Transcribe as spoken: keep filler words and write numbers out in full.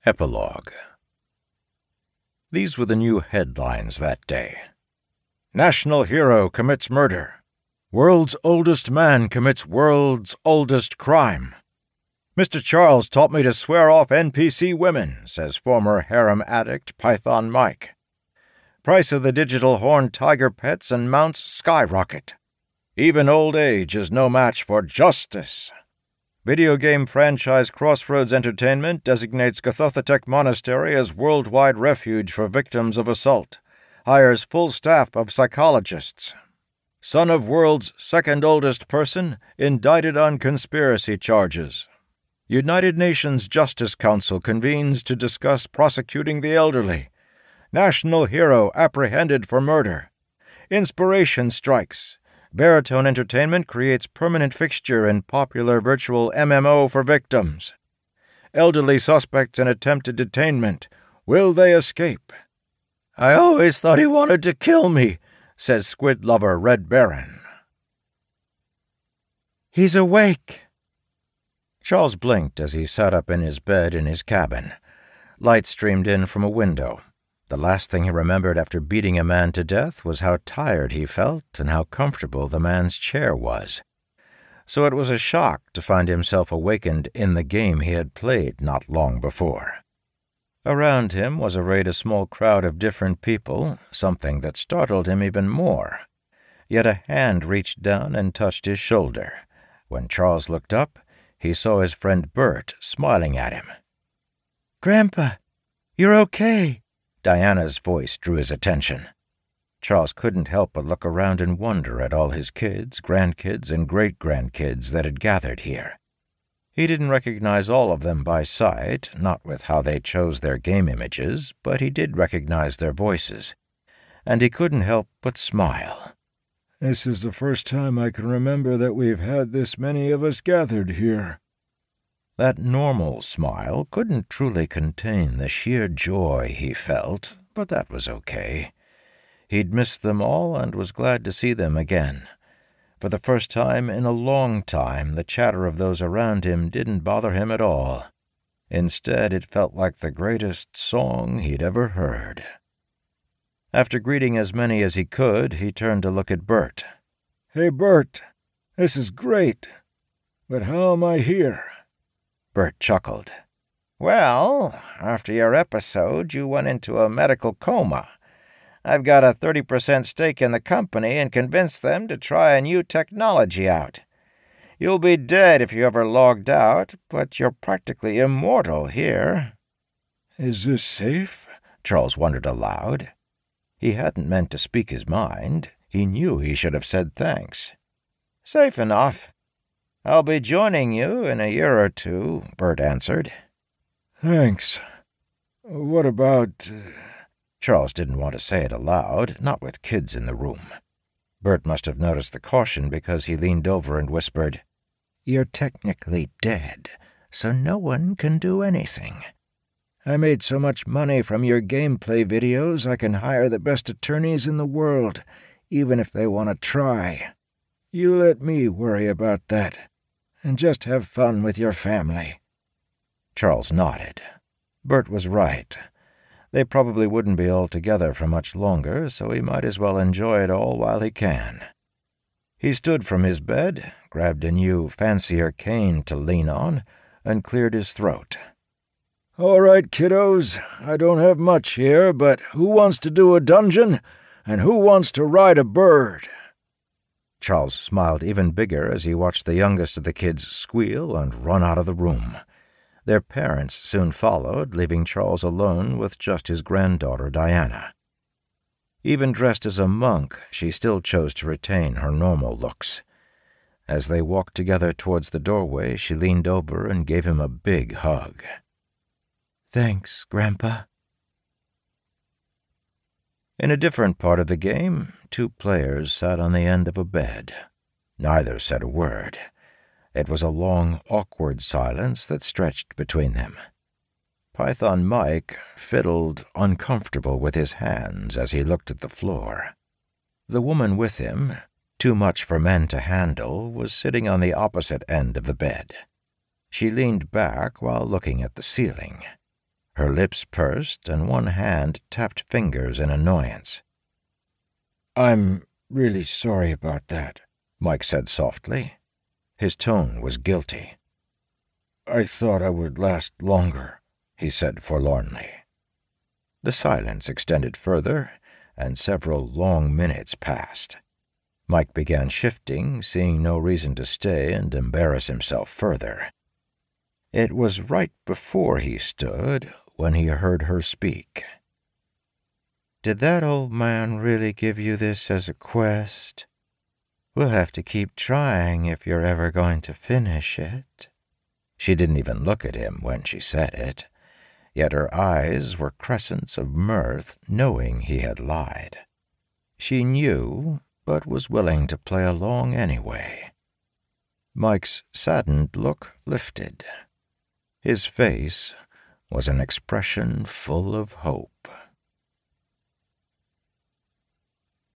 Epilogue. These were the new headlines that day. National hero commits murder. World's oldest man commits world's oldest crime. Mister Charles taught me to swear off N P C women, says former harem addict Python Mike. Price of the digital horned tiger pets and mounts skyrocket. Even old age is no match for justice. Video game franchise Crossroads Entertainment designates Gothothotech Monastery as worldwide refuge for victims of assault. Hires full staff of psychologists. Son of world's second oldest person indicted on conspiracy charges. United Nations Justice Council convenes to discuss prosecuting the elderly. National hero apprehended for murder. Inspiration strikes. Baritone Entertainment creates permanent fixture in popular virtual M M O for victims. Elderly suspects in attempted detainment. Will they escape? I always thought he wanted to kill me, says squid lover Red Baron. He's awake. Charles blinked as he sat up in his bed in his cabin. Light streamed in from a window. The last thing he remembered after beating a man to death was how tired he felt and how comfortable the man's chair was. So it was a shock to find himself awakened in the game he had played not long before. Around him was arrayed a small crowd of different people, something that startled him even more. Yet a hand reached down and touched his shoulder. When Charles looked up, he saw his friend Bert smiling at him. "Grandpa, you're okay." Diana's voice drew his attention. Charles couldn't help but look around and wonder at all his kids, grandkids, and great-grandkids that had gathered here. He didn't recognize all of them by sight, not with how they chose their game images, but he did recognize their voices. And he couldn't help but smile. "This is the first time I can remember that we've had this many of us gathered here." That normal smile couldn't truly contain the sheer joy he felt, but that was okay. He'd missed them all and was glad to see them again. For the first time in a long time, the chatter of those around him didn't bother him at all. Instead, it felt like the greatest song he'd ever heard. After greeting as many as he could, he turned to look at Bert. "Hey, Bert, this is great. But how am I here?" Bert chuckled. "Well, after your episode, you went into a medical coma. I've got a thirty percent stake in the company and convinced them to try a new technology out. You'll be dead if you ever logged out, but you're practically immortal here." "Is this safe?" Charles wondered aloud. He hadn't meant to speak his mind. He knew he should have said thanks. "Safe enough. I'll be joining you in a year or two," Bert answered. "Thanks. What about—" Uh... Charles didn't want to say it aloud, not with kids in the room. Bert must have noticed the caution because he leaned over and whispered, "You're technically dead, so no one can do anything. I made so much money from your gameplay videos I can hire the best attorneys in the world, even if they want to try. You let me worry about that, and just have fun with your family." Charles nodded. Bert was right. They probably wouldn't be all together for much longer, so he might as well enjoy it all while he can. He stood from his bed, grabbed a new, fancier cane to lean on, and cleared his throat. "All right, kiddos, I don't have much here, but who wants to do a dungeon, and who wants to ride a bird?" Charles smiled even bigger as he watched the youngest of the kids squeal and run out of the room. Their parents soon followed, leaving Charles alone with just his granddaughter Diana. Even dressed as a monk, she still chose to retain her normal looks. As they walked together towards the doorway, she leaned over and gave him a big hug. "Thanks, Grandpa." In a different part of the game, two players sat on the end of a bed. Neither said a word. It was a long, awkward silence that stretched between them. Python Mike fiddled, uncomfortable with his hands as he looked at the floor. The woman with him, too much for men to handle, was sitting on the opposite end of the bed. She leaned back while looking at the ceiling. Her lips pursed and one hand tapped fingers in annoyance. "I'm really sorry about that," Mike said softly. His tone was guilty. "I thought I would last longer," he said forlornly. The silence extended further, and several long minutes passed. Mike began shifting, seeing no reason to stay and embarrass himself further. It was right before he stood when he heard her speak. "Did that old man really give you this as a quest? We'll have to keep trying if you're ever going to finish it." She didn't even look at him when she said it, yet her eyes were crescents of mirth, knowing he had lied. She knew, but was willing to play along anyway. Mike's saddened look lifted. His face was an expression full of hope.